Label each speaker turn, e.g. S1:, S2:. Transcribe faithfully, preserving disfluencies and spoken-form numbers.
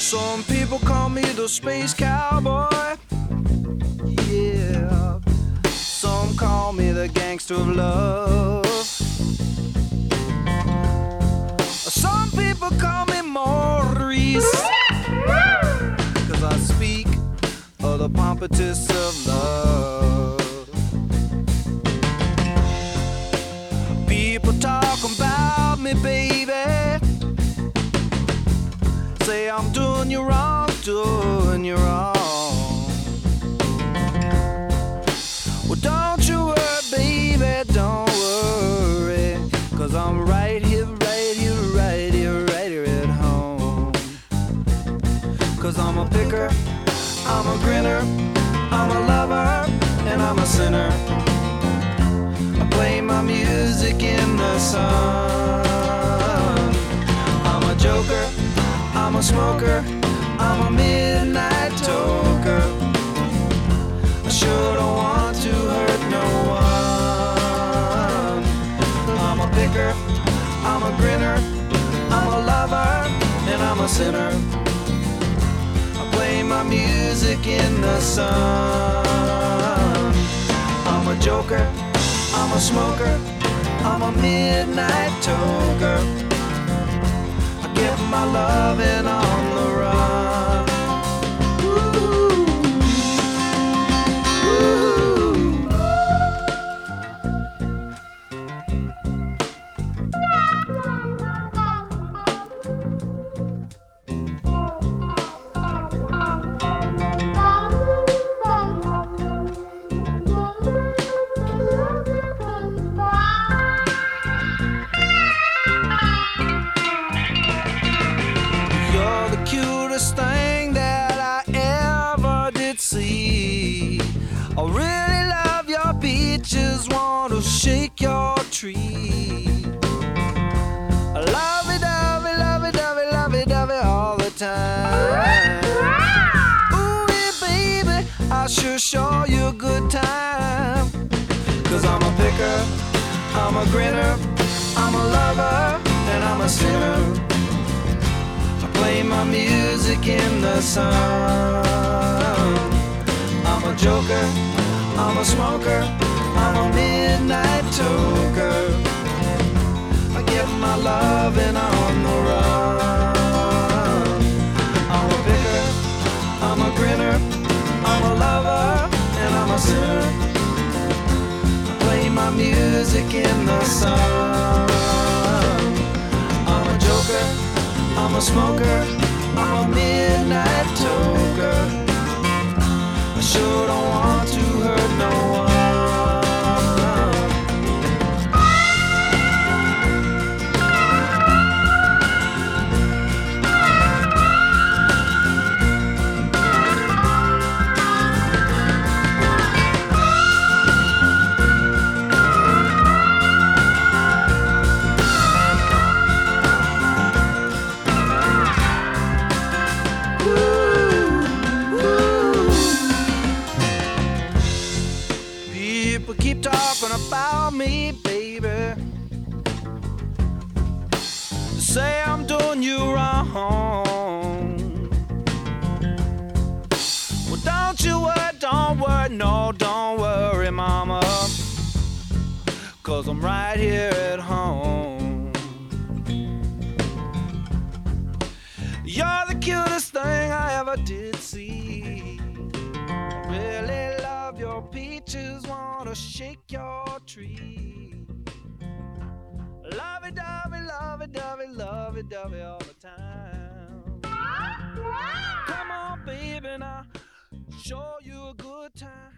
S1: Some people call me the space cowboy. Yeah. Some call me the gangster of love. Some people call me Maurice, 'cause I speak of the pompatus of love. People talk about me, baby, say I'm doing you wrong, doing you wrong. Well, don't you worry, baby, don't worry, 'cause I'm right here, right here, right here, right here at home. 'Cause I'm a picker, I'm a grinner, I'm a lover, and I'm a sinner. I play my music in the sun. I'm a joker, I'm a smoker, I'm a midnight toker. I sure don't want to hurt no one. I'm a picker, I'm a grinner, I'm a lover, and I'm a sinner. I play my music in the sun. I'm a joker, I'm a smoker, I'm a midnight toker. I get my loving on the run. Ooh. You're the cutest thing that I ever did see. I really love your peaches, want to shake your tree. I love it, love it, love it, love it, love it, love it all the time. Ooh, yeah, baby, I sure show you a good time. 'Cause I'm a picker, I'm a grinner, I'm a lover, and I'm a sinner. Play my music in the sun. I'm a joker, I'm a smoker, I'm a midnight toker. I get my loving on the run. I'm a picker, I'm a grinner, I'm a lover, and I'm a sinner. I play my music in the sun. I'm a joker, I'm a smoker, I'm a midnight toker. I sure don't want to hurt no one. People keep talking about me, baby, say I'm doing you wrong. Well, don't you worry, don't worry, no, don't worry, mama, 'cause I'm right here at home. You're the cutest thing I ever did see. I really love your peaches, wanna shake your tree. Lovey-dovey, lovey-dovey, lovey-dovey all the time. Come on, baby, now show you a good time.